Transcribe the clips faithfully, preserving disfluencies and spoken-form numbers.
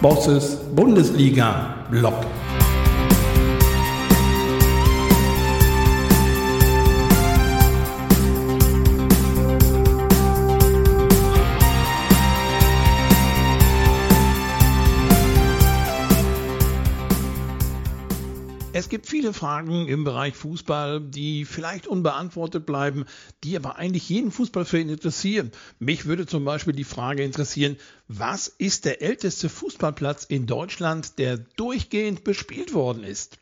Bosses Bundesliga-Blog. Es gibt viele Fragen im Bereich Fußball, die vielleicht unbeantwortet bleiben, die aber eigentlich jeden Fußballfan interessieren. Mich würde zum Beispiel die Frage interessieren, was ist der älteste Fußballplatz in Deutschland, der durchgehend bespielt worden ist?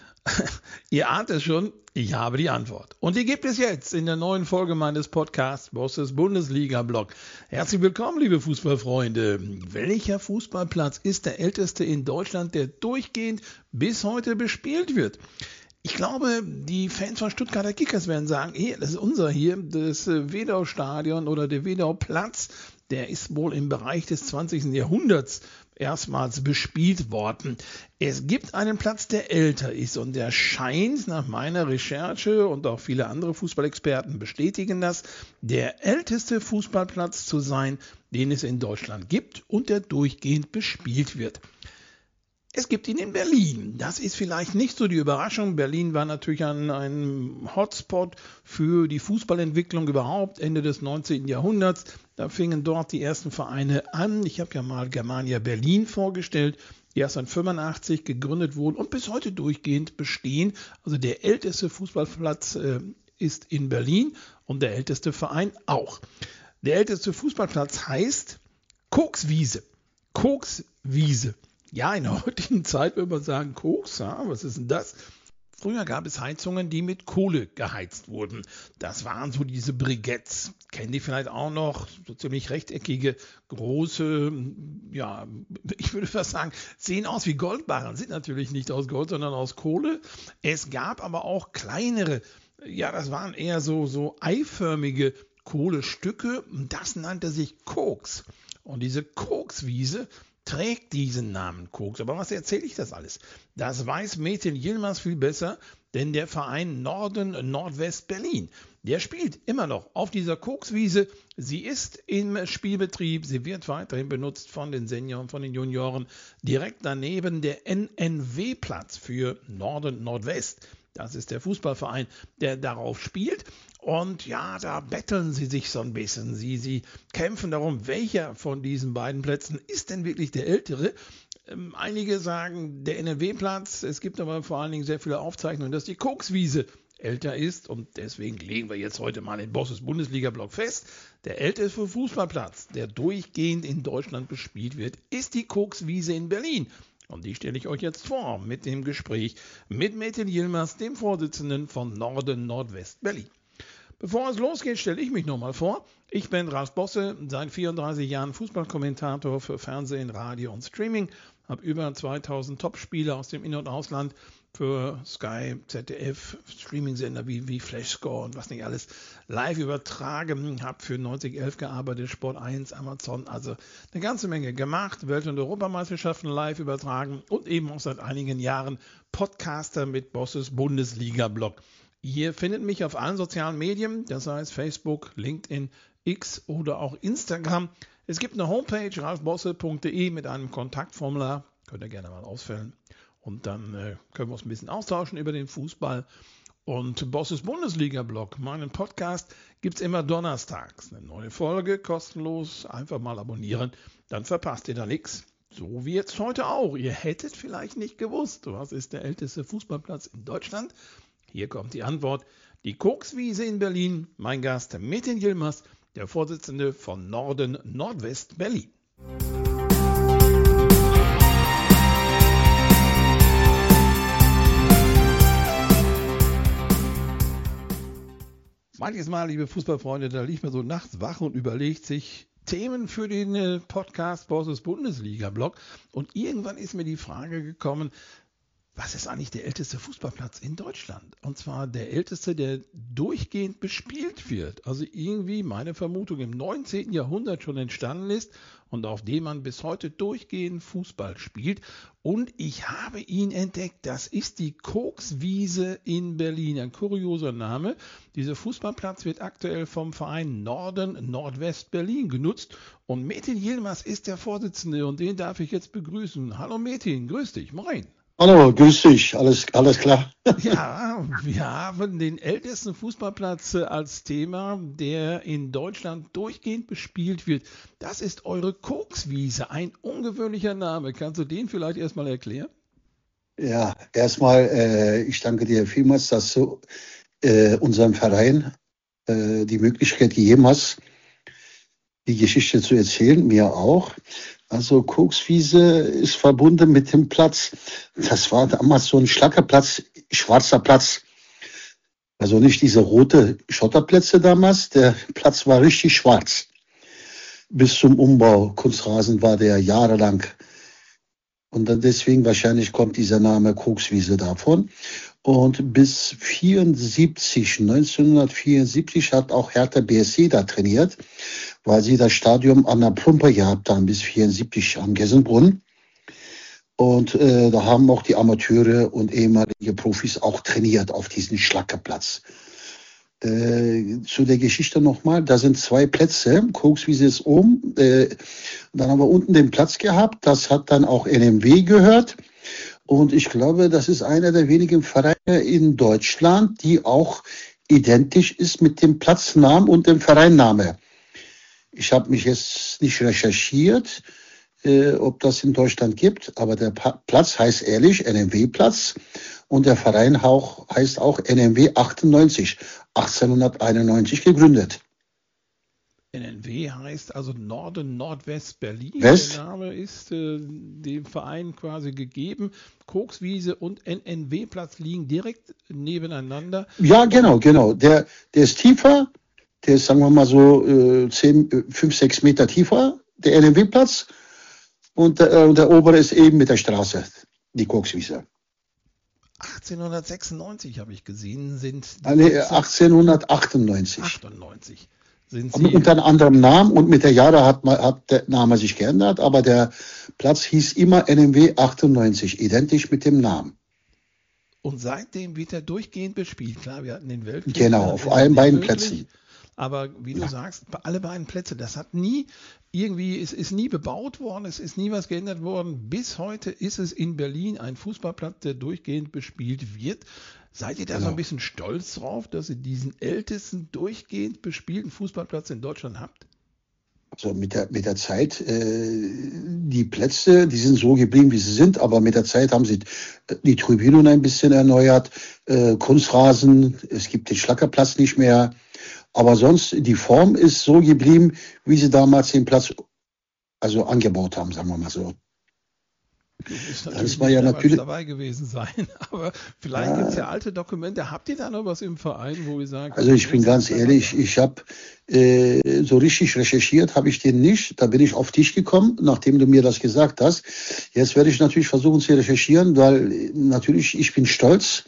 Ihr ahnt es schon, ich habe die Antwort. Und die gibt es jetzt in der neuen Folge meines Podcasts Bosses Bundesliga-Blog. Herzlich willkommen, liebe Fußballfreunde. Welcher Fußballplatz ist der älteste in Deutschland, der durchgehend bis heute bespielt wird? Ich glaube, die Fans von Stuttgarter Kickers werden sagen, hey, das ist unser hier, das Wedau-Stadion oder der Wedau-Platz, der ist wohl im Bereich des zwanzigsten Jahrhunderts erstmals bespielt worden. Es gibt einen Platz, der älter ist und der scheint nach meiner Recherche und auch viele andere Fußballexperten bestätigen das, der älteste Fußballplatz zu sein, den es in Deutschland gibt und der durchgehend bespielt wird. Es gibt ihn in Berlin. Das ist vielleicht nicht so die Überraschung. Berlin war natürlich ein, ein Hotspot für die Fußballentwicklung überhaupt, Ende des neunzehnten Jahrhunderts. Da fingen dort die ersten Vereine an. Ich habe ja mal Germania Berlin vorgestellt, die erst neunzehnhundertfünfundachtzig gegründet wurden und bis heute durchgehend bestehen. Also der älteste Fußballplatz äh, ist in Berlin und der älteste Verein auch. Der älteste Fußballplatz heißt Kokswiese. Kokswiese. Ja, in der heutigen Zeit würde man sagen, Koks, ja, was ist denn das? Früher gab es Heizungen, die mit Kohle geheizt wurden. Das waren so diese Briketts. Kennen die vielleicht auch noch? So ziemlich rechteckige, große, ja, ich würde fast sagen, sehen aus wie Goldbarren. Sind natürlich nicht aus Gold, sondern aus Kohle. Es gab aber auch kleinere, ja, das waren eher so, so eiförmige Kohlestücke. Das nannte sich Koks. Und diese Kokswiese trägt diesen Namen Koks. Aber was erzähle ich das alles? Das weiß Metin Yilmaz viel besser, denn der Verein Norden Nordwest Berlin, der spielt immer noch auf dieser Kokswiese. Sie ist im Spielbetrieb, sie wird weiterhin benutzt von den Senioren, von den Junioren. Direkt daneben der N N W-Platz für Norden Nordwest. Das ist der Fußballverein, der darauf spielt. Und ja, da betteln sie sich so ein bisschen. Sie, sie kämpfen darum, welcher von diesen beiden Plätzen ist denn wirklich der ältere. Ähm, einige sagen, der N N W-Platz. Es gibt aber vor allen Dingen sehr viele Aufzeichnungen, dass die Kokswiese älter ist. Und deswegen legen wir jetzt heute mal den Bosses Bundesliga-Blog fest. Der älteste Fußballplatz, der durchgehend in Deutschland bespielt wird, ist die Kokswiese in Berlin. Und die stelle ich euch jetzt vor mit dem Gespräch mit Metin Yilmaz, dem Vorsitzenden von Norden Nordwest Berlin. Bevor es losgeht, stelle ich mich nochmal vor. Ich bin Ralf Bosse, seit vierunddreißig Jahren Fußballkommentator für Fernsehen, Radio und Streaming. Habe über zweitausend Topspiele aus dem In- und Ausland für Sky, Z D F, Streamingsender wie, wie Flashscore und was nicht alles live übertragen. Habe für neunzig elf gearbeitet, Sport eins, Amazon, also eine ganze Menge gemacht. Welt- und Europameisterschaften live übertragen und eben auch seit einigen Jahren Podcaster mit Bosses Bundesliga-Blog. Ihr findet mich auf allen sozialen Medien, das heißt Facebook, LinkedIn, X oder auch Instagram. Es gibt eine Homepage, ralfbosse punkt de mit einem Kontaktformular. Könnt ihr gerne mal ausfüllen. Und dann äh, können wir uns ein bisschen austauschen über den Fußball. Und Bosses Bundesliga-Blog, meinen Podcast, gibt es immer donnerstags. Eine neue Folge, kostenlos, einfach mal abonnieren. Dann verpasst ihr da nichts. So wie jetzt heute auch. Ihr hättet vielleicht nicht gewusst, was ist der älteste Fußballplatz in Deutschland? Hier kommt die Antwort. Die Kokswiese in Berlin. Mein Gast Metin Yilmaz, der Vorsitzende von Norden Nordwest Berlin. Manches Mal, liebe Fußballfreunde, da liegt man so nachts wach und überlegt sich Themen für den Podcast Bosses Bundesliga-Blog. Und irgendwann ist mir die Frage gekommen, Was ist eigentlich der älteste Fußballplatz in Deutschland? Und zwar der älteste, der durchgehend bespielt wird. Also irgendwie, meine Vermutung, im neunzehnten Jahrhundert schon entstanden ist und auf dem man bis heute durchgehend Fußball spielt. Und ich habe ihn entdeckt. Das ist die Kokswiese in Berlin. Ein kurioser Name. Dieser Fußballplatz wird aktuell vom Verein Norden Nordwest Berlin genutzt. Und Metin Yilmaz ist der Vorsitzende und den darf ich jetzt begrüßen. Hallo Metin, grüß dich, moin. Hallo, grüß dich, alles, alles klar? Ja, wir haben den ältesten Fußballplatz als Thema, der in Deutschland durchgehend bespielt wird. Das ist eure Kokswiese, ein ungewöhnlicher Name. Kannst du den vielleicht erstmal erklären? Ja, erstmal, äh, ich danke dir vielmals, dass du äh, unserem Verein äh, die Möglichkeit gegeben hast, die Geschichte zu erzählen, mir auch. Also Kokswiese ist verbunden mit dem Platz. Das war damals so ein Schlackerplatz, schwarzer Platz. Also nicht diese rote Schotterplätze damals. Der Platz war richtig schwarz. Bis zum Umbau Kunstrasen war der jahrelang. Und dann deswegen wahrscheinlich kommt dieser Name Kokswiese davon. Und bis vierundsiebzig, neunzehnhundertvierundsiebzig hat auch Hertha B S C da trainiert, weil sie das Stadion an der Plumpe gehabt haben bis vierundsiebzig am Gessenbrunnen. Und äh, da haben auch die Amateure und ehemalige Profis auch trainiert auf diesem Schlackerplatz. Äh, zu der Geschichte nochmal, da sind zwei Plätze, Kokswiese ist oben, äh, dann haben wir unten den Platz gehabt, das hat dann auch N M W gehört. Und ich glaube, das ist einer der wenigen Vereine in Deutschland, die auch identisch ist mit dem Platznamen und dem Vereinname. Ich habe mich jetzt nicht recherchiert, äh, ob das in Deutschland gibt, aber der pa- Platz heißt ehrlich N M W-Platz und der Verein auch, heißt auch N M W achtundneunzig, achtzehnhunderteinundneunzig gegründet. N N W heißt also Norden Nordwest Berlin. West? Der Name ist äh, dem Verein quasi gegeben. Kokswiese und N N W-Platz liegen direkt nebeneinander. Ja, genau, genau. Der, der ist tiefer, der ist, sagen wir mal so, äh, zehn, fünf, sechs Meter tiefer, der N M W-Platz. Und der, äh, der obere ist eben mit der Straße, die Kokswiese. achtzehnhundertsechsundneunzig habe ich gesehen, sind die Ah, nee, achtzehnhundertachtundneunzig. achtundneunzig sind Aber sie. unter einem anderen Namen und mit der Jahre hat, man, hat der Name sich geändert, aber der Platz hieß immer N M W achtundneunzig, identisch mit dem Namen. Und seitdem wird er durchgehend bespielt. Klar, wir hatten den Weltkrieg. Genau, da auf ist allen nicht beiden möglich. Plätzen. Aber wie du Ja. sagst, alle beiden Plätze, das hat nie irgendwie, es ist nie bebaut worden, es ist nie was geändert worden. Bis heute ist es in Berlin ein Fußballplatz, der durchgehend bespielt wird. Seid ihr da so Genau. ein bisschen stolz drauf, dass ihr diesen ältesten durchgehend bespielten Fußballplatz in Deutschland habt? Also mit der, mit der Zeit, äh, die Plätze, die sind so geblieben, wie sie sind, aber mit der Zeit haben sie die Tribünen ein bisschen erneuert, äh, Kunstrasen, es gibt den Schlackerplatz nicht mehr, aber sonst, die Form ist so geblieben, wie sie damals den Platz also angebaut haben, sagen wir mal so. Du bist Das natürlich war nicht ja damals natürlich, dabei gewesen sein, aber vielleicht gibt es ja, ja alte Dokumente. Habt ihr da noch was im Verein, wo ihr sagt, also ich so bin sah es ganz damals ehrlich, aus? ich habe äh, so richtig recherchiert, habe ich den nicht. Da bin ich auf dich gekommen, nachdem du mir das gesagt hast. Jetzt werde ich natürlich versuchen zu recherchieren, weil äh, natürlich ich bin stolz,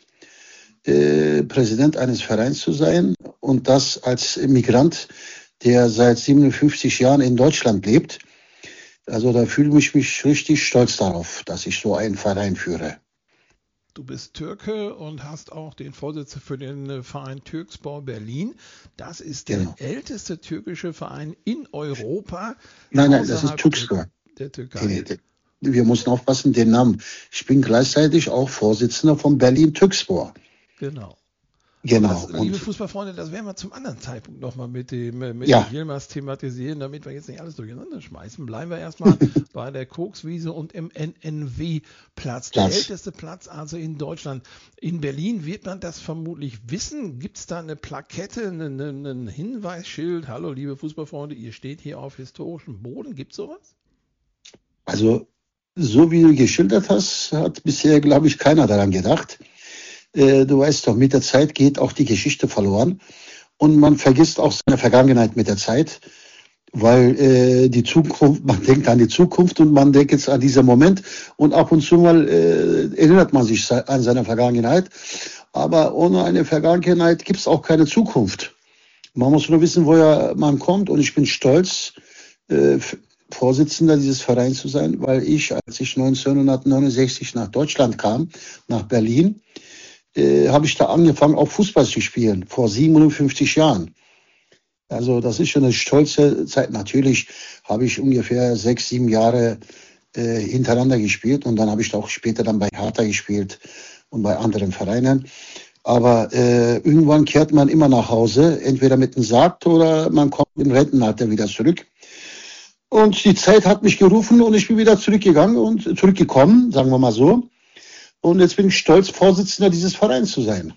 äh, Präsident eines Vereins zu sein und das als Migrant, der seit siebenundfünfzig Jahren in Deutschland lebt. Also da fühle ich mich richtig stolz darauf, dass ich so einen Verein führe. Du bist Türke und hast auch den Vorsitz für den äh, Verein Türkspor Berlin. Das ist der Genau. älteste türkische Verein in Europa Nein, nein, das ist außerhalb der, Türkspor. der Nee, Türkei. nee, nee. Wir müssen aufpassen, den Namen. Ich bin gleichzeitig auch Vorsitzender von Berlin Türkspor. Genau. Aber Genau. das, liebe Und Fußballfreunde, das werden wir zum anderen Zeitpunkt nochmal mit dem äh, mit dem ja, Yilmaz thematisieren, damit wir jetzt nicht alles durcheinander schmeißen. Bleiben wir erstmal bei der Kokswiese und im N N W-Platz. Der Platz. älteste Platz also in Deutschland. In Berlin wird man das vermutlich wissen. Gibt es da eine Plakette, einen, einen Hinweisschild? Hallo, liebe Fußballfreunde, ihr steht hier auf historischem Boden. Gibt es sowas? Also so wie du geschildert hast, hat bisher, glaube ich, keiner daran gedacht. Äh, du weißt doch, mit der Zeit geht auch die Geschichte verloren und man vergisst auch seine Vergangenheit mit der Zeit. weil äh, die Zukunft, man denkt an die Zukunft und man denkt jetzt an diesen Moment und ab und zu mal äh, erinnert man sich an seine Vergangenheit. Aber ohne eine Vergangenheit gibt es auch keine Zukunft. Man muss nur wissen, woher man kommt und ich bin stolz, äh, Vorsitzender dieses Vereins zu sein, weil ich, als ich neunzehnhundertneunundsechzig nach Deutschland kam, nach Berlin, äh, habe ich da angefangen, auch Fußball zu spielen, vor siebenundfünfzig Jahren. Also das ist schon eine stolze Zeit. Natürlich habe ich ungefähr sechs, sieben Jahre äh, hintereinander gespielt und dann habe ich auch später dann bei Hertha gespielt und bei anderen Vereinen. Aber äh, irgendwann kehrt man immer nach Hause, entweder mit einem Sarg oder man kommt im Rentenalter wieder zurück. Und die Zeit hat mich gerufen und ich bin wieder zurückgegangen und zurückgekommen, sagen wir mal so. Und jetzt bin ich stolz, Vorsitzender dieses Vereins zu sein.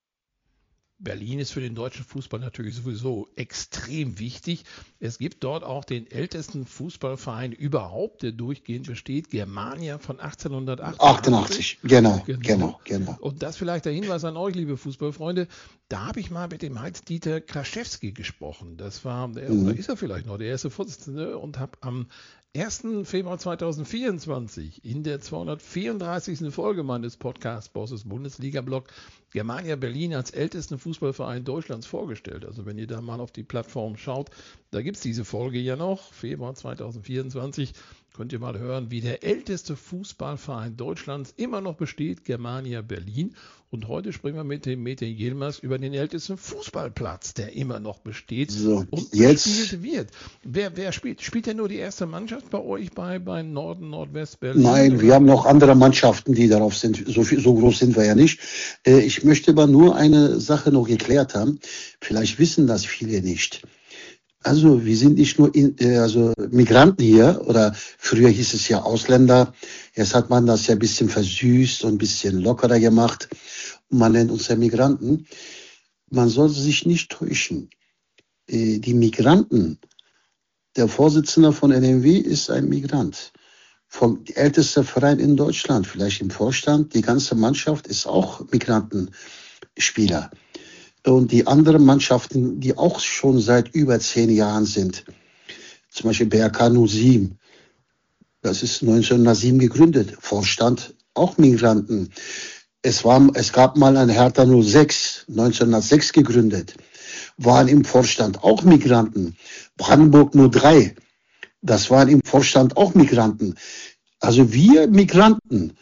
Berlin ist für den deutschen Fußball natürlich sowieso extrem wichtig. Es gibt dort auch den ältesten Fußballverein überhaupt, der durchgehend besteht, Germania von achtzehnhundertachtundachtzig. achtundachtzig, genau, genau, genau, genau. Und das vielleicht der Hinweis an euch, liebe Fußballfreunde, da habe ich mal mit dem Heinz-Dieter Kraschewski gesprochen. Das war, der, mhm. oder ist er vielleicht noch, der erste Vorsitzende, und habe am ersten Februar zweitausendvierundzwanzig in der zweihundertvierunddreißigsten Folge meines Podcasts Bosses Bundesliga-Blog Germania Berlin als ältesten Fußballverein Deutschlands vorgestellt. Also wenn ihr da mal auf die Plattform schaut, da gibt es diese Folge ja noch, Februar zweitausendvierundzwanzig, könnt ihr mal hören, wie der älteste Fußballverein Deutschlands immer noch besteht, Germania Berlin. Und heute sprechen wir mit dem Metin Yilmaz über den ältesten Fußballplatz, der immer noch besteht so, und jetzt gespielt wird. Wer, wer spielt? Spielt denn nur die erste Mannschaft bei euch bei, bei Norden, Nordwest Berlin? Nein, oder? Wir haben noch andere Mannschaften, die darauf sind. So, viel, so groß sind wir ja nicht. Äh, ich möchte aber nur eine Sache noch geklärt haben. Vielleicht wissen das viele nicht. Also wir sind nicht nur in, also Migranten hier, oder früher hieß es ja Ausländer. Jetzt hat man das ja ein bisschen versüßt und ein bisschen lockerer gemacht. Und man nennt uns ja Migranten. Man sollte sich nicht täuschen. Die Migranten, der Vorsitzende von N M W ist ein Migrant. Vom ältesten Verein in Deutschland, vielleicht im Vorstand, die ganze Mannschaft ist auch Migrantenspieler. Und die anderen Mannschaften, die auch schon seit über zehn Jahren sind, zum Beispiel B R K null sieben, das ist neunzehnhundertsieben gegründet, Vorstand auch Migranten. Es, war, es gab mal ein Hertha null sechs, neunzehnhundertsechs gegründet, waren im Vorstand auch Migranten. Brandenburg null drei, das waren im Vorstand auch Migranten. Also wir Migranten,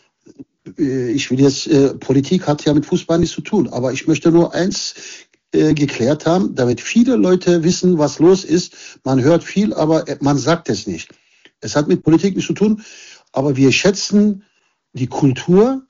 ich will jetzt, äh, Politik hat ja mit Fußball nichts zu tun, aber ich möchte nur eins äh, geklärt haben, damit viele Leute wissen, was los ist. Man hört viel, aber man sagt es nicht. Es hat mit Politik nichts zu tun, aber wir schätzen die Kultur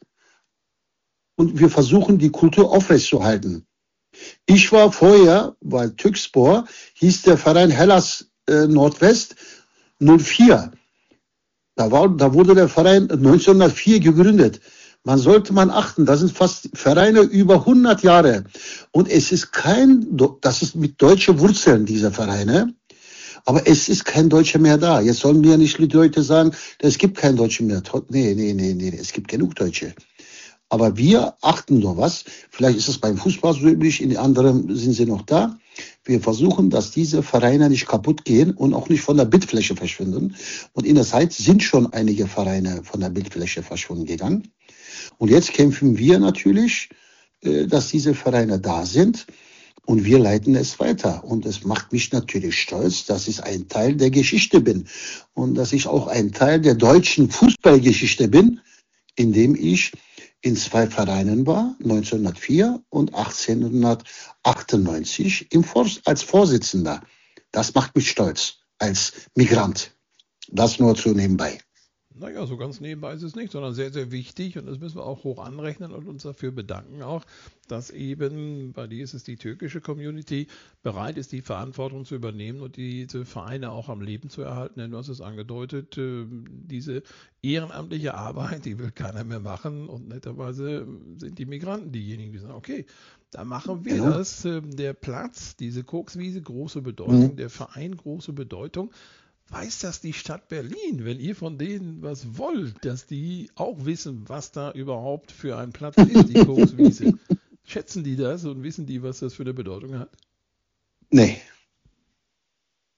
und wir versuchen, die Kultur aufrechtzuerhalten. Ich war vorher bei Türkspor, hieß der Verein Hellas äh, Nordwest null vier. Da, war, da wurde der Verein neunzehnhundertvier gegründet. Man sollte man achten, das sind fast Vereine über hundert Jahre. Und es ist kein, das ist mit deutschen Wurzeln, diese Vereine. Aber es ist kein Deutscher mehr da. Jetzt sollen wir nicht die Leute sagen, es gibt keinen Deutschen mehr. Nee, nee, nee, nee, es gibt genug Deutsche. Aber wir achten nur was. Vielleicht ist es beim Fußball so üblich, in den anderen sind sie noch da. Wir versuchen, dass diese Vereine nicht kaputt gehen und auch nicht von der Bildfläche verschwinden. Und in der Zeit sind schon einige Vereine von der Bildfläche verschwunden gegangen. Und jetzt kämpfen wir natürlich, dass diese Vereine da sind und wir leiten es weiter. Und es macht mich natürlich stolz, dass ich ein Teil der Geschichte bin und dass ich auch ein Teil der deutschen Fußballgeschichte bin, indem ich in zwei Vereinen war, neunzehnhundertvier und achtzehnhundertachtundneunzig im Vor- als Vorsitzender. Das macht mich stolz als Migrant. Das nur zu nebenbei. Naja, so ganz nebenbei ist es nicht, sondern sehr, sehr wichtig, und das müssen wir auch hoch anrechnen und uns dafür bedanken auch, dass eben, bei dir ist es die türkische Community, bereit ist, die Verantwortung zu übernehmen und diese Vereine auch am Leben zu erhalten. Denn du hast es angedeutet, diese ehrenamtliche Arbeit, die will keiner mehr machen, und netterweise sind die Migranten diejenigen, die sagen, okay, da machen wir Genau. das. Der Platz, diese Kokswiese, große Bedeutung, Mhm. der Verein, große Bedeutung. Weiß das die Stadt Berlin, wenn ihr von denen was wollt, dass die auch wissen, was da überhaupt für ein Platz ist, die Kokswiese? Schätzen die das und wissen die, was das für eine Bedeutung hat? Nee.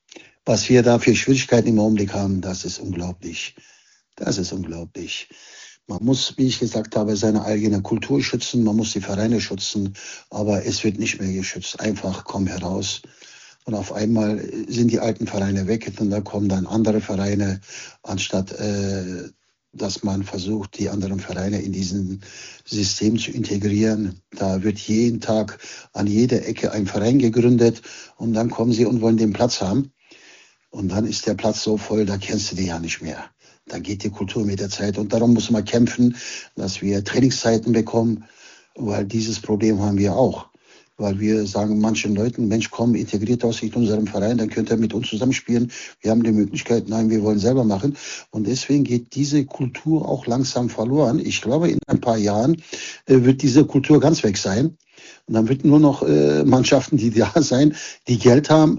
Was wir da für Schwierigkeiten im Augenblick haben, das ist unglaublich. Das ist unglaublich. Man muss, wie ich gesagt habe, seine eigene Kultur schützen, man muss die Vereine schützen, aber es wird nicht mehr geschützt. Einfach komm heraus. Und auf einmal sind die alten Vereine weg und da kommen dann andere Vereine, anstatt äh, dass man versucht, die anderen Vereine in diesem System zu integrieren. Da wird jeden Tag an jeder Ecke ein Verein gegründet und dann kommen sie und wollen den Platz haben. Und dann ist der Platz so voll, da kennst du den ja nicht mehr. Da geht die Kultur mit der Zeit. Und darum muss man kämpfen, dass wir Trainingszeiten bekommen, weil dieses Problem haben wir auch. Weil wir sagen manchen Leuten, Mensch, komm, integriert aus in unserem Verein, dann könnt ihr mit uns zusammenspielen. Wir haben die Möglichkeit, nein, wir wollen selber machen. Und deswegen geht diese Kultur auch langsam verloren. Ich glaube, in ein paar Jahren äh, wird diese Kultur ganz weg sein. Und dann wird nur noch äh, Mannschaften, die da sein, die Geld haben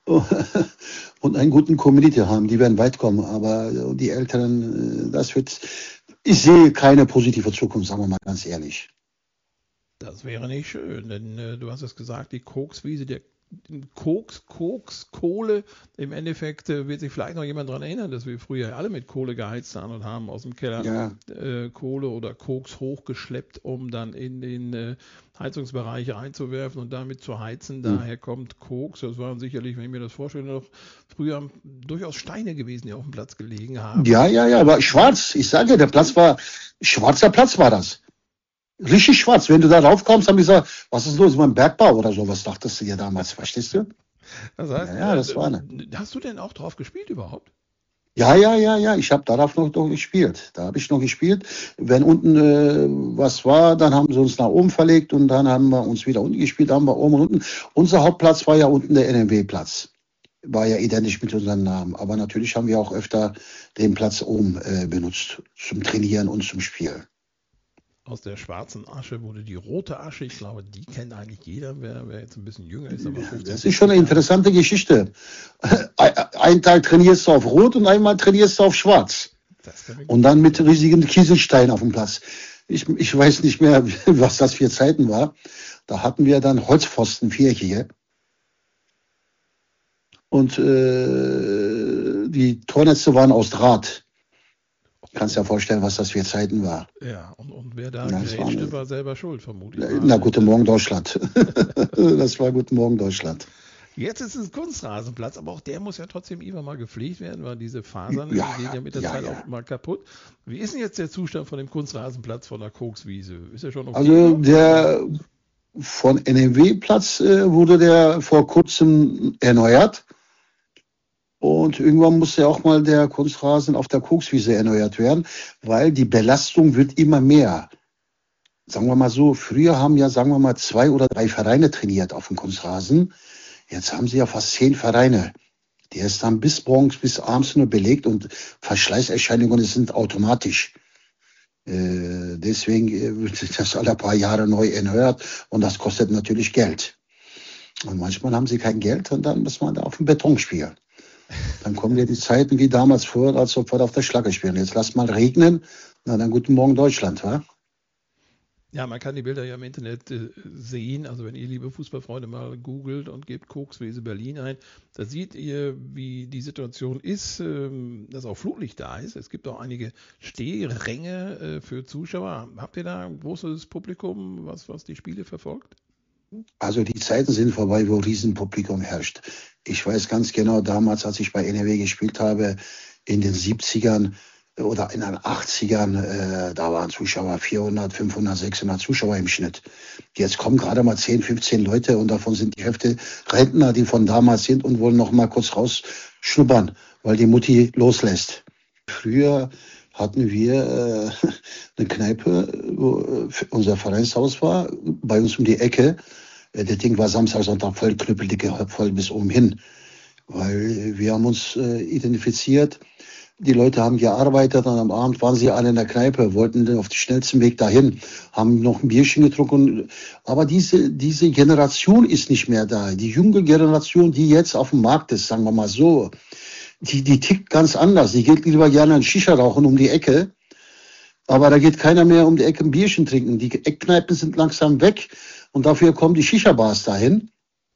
und einen guten Community haben. Die werden weit kommen. Aber äh, die Älteren, äh, das wird, ich sehe keine positive Zukunft, sagen wir mal ganz ehrlich. Das wäre nicht schön, denn äh, du hast es gesagt, die Kokswiese, der Koks, Koks, Kohle, im Endeffekt äh, wird sich vielleicht noch jemand daran erinnern, dass wir früher alle mit Kohle geheizt haben und haben aus dem Keller Ja. äh, Kohle oder Koks hochgeschleppt, um dann in den äh, Heizungsbereich reinzuwerfen und damit zu heizen. Mhm. Daher kommt Koks. Das waren sicherlich, wenn ich mir das vorstelle, noch früher durchaus Steine gewesen, die auf dem Platz gelegen haben. Ja, ja, ja, aber schwarz. Ich sage, der Platz war, schwarzer Platz war das. Richtig schwarz. Wenn du da raufkommst, haben die gesagt, was ist los, mein Bergbau oder so? Was dachtest du dir damals, verstehst du? Das heißt, Ja, ja, das war eine. Hast du denn auch drauf gespielt überhaupt? Ja, ja, ja, ja, ich habe darauf noch, noch gespielt. Da habe ich noch gespielt. Wenn unten äh, was war, dann haben sie uns nach oben verlegt und dann haben wir uns wieder unten gespielt, haben wir oben und unten. Unser Hauptplatz war ja unten der N M W-Platz. War ja identisch mit unserem Namen. Aber natürlich haben wir auch öfter den Platz oben äh, benutzt zum Trainieren und zum Spielen. Aus der schwarzen Asche wurde die rote Asche. Ich glaube, die kennt eigentlich jeder, wer, wer jetzt ein bisschen jünger ist. Aber das ist schon eine interessante Geschichte. Ein Tag trainierst du auf Rot und einmal trainierst du auf Schwarz. Und dann mit riesigen Kieselsteinen auf dem Platz. Ich, ich weiß nicht mehr, was das für Zeiten war. Da hatten wir dann Holzpfosten, viereckige. Und äh, die Tornetze waren aus Draht. Kannst dir ja vorstellen, was das für Zeiten war. Ja, und, und wer da Ja, gerätschte, war, war selber schuld, vermutlich. Na, Guten Morgen Deutschland. Das war Guten Morgen Deutschland. Jetzt ist es ein Kunstrasenplatz, aber auch der muss ja trotzdem immer mal gepflegt werden, weil diese Fasern Ja, gehen ja mit der ja, Zeit ja. auch mal kaputt. Wie ist denn jetzt der Zustand von dem Kunstrasenplatz von der Kokswiese? Ist er schon okay? Also der von N M W-Platz äh, wurde der vor kurzem erneuert. Und irgendwann muss ja auch mal der Kunstrasen auf der Kokswiese erneuert werden, weil die Belastung wird immer mehr. Sagen wir mal so, früher haben ja, sagen wir mal, zwei oder drei Vereine trainiert auf dem Kunstrasen. Jetzt haben sie ja fast zehn Vereine. Der ist dann bis morgens, bis abends nur belegt und Verschleißerscheinungen sind automatisch. Äh, deswegen wird das alle paar Jahre neu erneuert und das kostet natürlich Geld. Und manchmal haben sie kein Geld und dann muss man da auf dem Beton spielen. Dann kommen ja die Zeiten wie damals vor, als ob wir auf der Schlacke spielen. Jetzt lasst mal regnen, na dann Guten Morgen Deutschland, wa? Ja, man kann die Bilder ja im Internet äh, sehen. Also wenn ihr, liebe Fußballfreunde, mal googelt und gebt Kokswiese Berlin ein, da seht ihr, wie die Situation ist, ähm, dass auch Flutlicht da ist. Es gibt auch einige Stehränge äh, für Zuschauer. Habt ihr da ein großes Publikum, was, was die Spiele verfolgt? Also die Zeiten sind vorbei, wo Riesenpublikum herrscht. Ich weiß ganz genau, damals, als ich bei N R W gespielt habe, in den siebzigern oder in den achtzigern, äh, da waren Zuschauer vierhundert, fünfhundert, sechshundert Zuschauer im Schnitt. Jetzt kommen gerade mal zehn, fünfzehn Leute und davon sind die Hälfte Rentner, die von damals sind und wollen noch mal kurz rausschnuppern, weil die Mutti loslässt. Früher hatten wir äh, eine Kneipe, wo äh, unser Vereinshaus war, bei uns um die Ecke. Äh, das Ding war Samstag, Sonntag voll, knüppeldicke, voll bis oben hin. Weil wir haben uns äh, identifiziert. Die Leute haben gearbeitet und am Abend waren sie alle in der Kneipe, wollten auf den schnellsten Weg dahin, haben noch ein Bierchen getrunken. Aber diese, diese Generation ist nicht mehr da. Die junge Generation, die jetzt auf dem Markt ist, sagen wir mal so, die, die tickt ganz anders. Die geht lieber gerne ein Shisha rauchen um die Ecke. Aber da geht keiner mehr um die Ecke ein Bierchen trinken. Die Eckkneipen sind langsam weg und dafür kommen die Shisha-Bars dahin.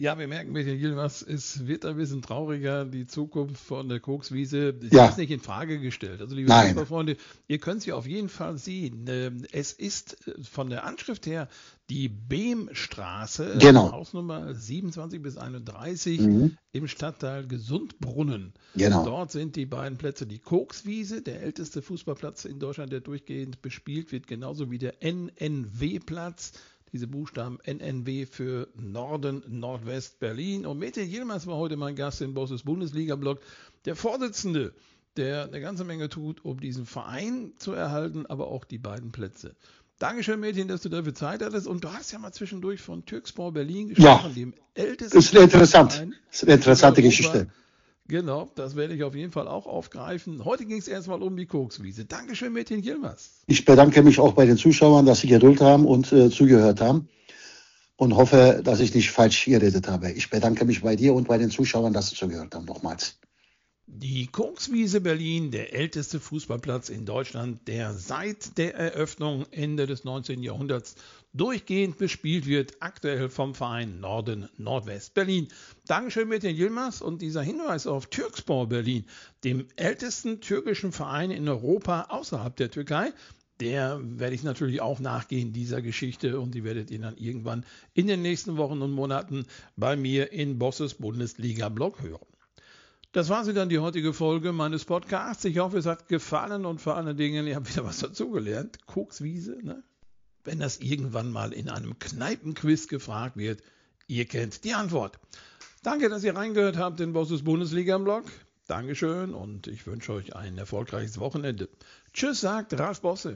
Ja, wir merken, Michael Yilmaz, es wird ein bisschen trauriger. Die Zukunft von der Kokswiese Ja. ist nicht in Frage gestellt. Also, liebe Nein. Fußballfreunde, ihr könnt sie auf jeden Fall sehen. Ähm, Es ist von der Anschrift her die Behmstraße, Genau. Hausnummer siebenundzwanzig bis einunddreißig Mhm. im Stadtteil Gesundbrunnen. Genau. Dort sind die beiden Plätze die Kokswiese, der älteste Fußballplatz in Deutschland, der durchgehend bespielt wird, genauso wie der N N W-Platz. Diese Buchstaben N N W für Norden, Nordwest, Berlin. Und Metin Yilmaz war heute mein Gast im Bosses Bundesliga-Blog. Der Vorsitzende, der eine ganze Menge tut, um diesen Verein zu erhalten, aber auch die beiden Plätze. Dankeschön, Metin, dass du dafür Zeit hattest. Und du hast ja mal zwischendurch von Türkspor Berlin gesprochen, Ja. dem ältesten Das ist interessant. Verein Das ist eine interessante in Europa. Geschichte. Genau, das werde ich auf jeden Fall auch aufgreifen. Heute ging es erstmal um die Kokswiese. Dankeschön, Metin Yilmaz. Ich bedanke mich auch bei den Zuschauern, dass sie Geduld haben und äh, zugehört haben und hoffe, dass ich nicht falsch geredet habe. Ich bedanke mich bei dir und bei den Zuschauern, dass sie zugehört haben. Nochmals. Die Kokswiese Berlin, der älteste Fußballplatz in Deutschland, der seit der Eröffnung Ende des neunzehnten Jahrhunderts durchgehend bespielt wird, aktuell vom Verein Norden Nordwest Berlin. Dankeschön mit den Yilmaz und dieser Hinweis auf Türkspor Berlin, dem ältesten türkischen Verein in Europa außerhalb der Türkei. Der werde ich natürlich auch nachgehen, dieser Geschichte, und die werdet ihr dann irgendwann in den nächsten Wochen und Monaten bei mir in Bosses Bundesliga-Blog hören. Das war sie dann, die heutige Folge meines Podcasts. Ich hoffe, es hat gefallen und vor allen Dingen, ihr habt wieder was dazugelernt. Kokswiese, ne? Wenn das irgendwann mal in einem Kneipenquiz gefragt wird, ihr kennt die Antwort. Danke, dass ihr reingehört habt in Bosses Bundesliga-Blog. Dankeschön und ich wünsche euch ein erfolgreiches Wochenende. Tschüss, sagt Ralf Bosse.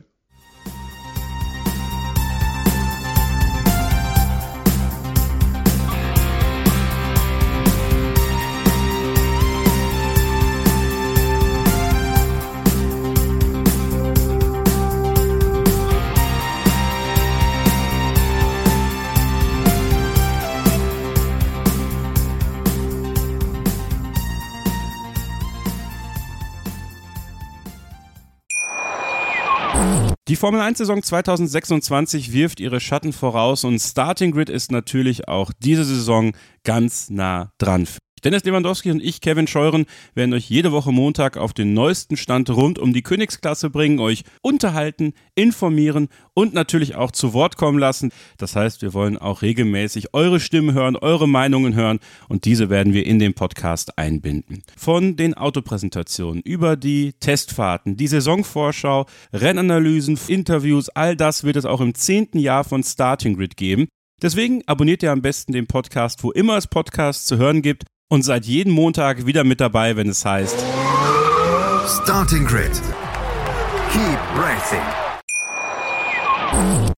Die Formel eins Saison zwanzig sechsundzwanzig wirft ihre Schatten voraus und Starting Grid ist natürlich auch diese Saison ganz nah dran. Dennis Lewandowski und ich, Kevin Scheuren, werden euch jede Woche Montag auf den neuesten Stand rund um die Königsklasse bringen, euch unterhalten, informieren und natürlich auch zu Wort kommen lassen. Das heißt, wir wollen auch regelmäßig eure Stimmen hören, eure Meinungen hören und diese werden wir in den Podcast einbinden. Von den Autopräsentationen über die Testfahrten, die Saisonvorschau, Rennanalysen, Interviews, all das wird es auch im zehnten Jahr von Starting Grid geben. Deswegen abonniert ihr am besten den Podcast, wo immer es Podcasts zu hören gibt. Und seid jeden Montag wieder mit dabei, wenn es heißt Starting Grid. Keep racing.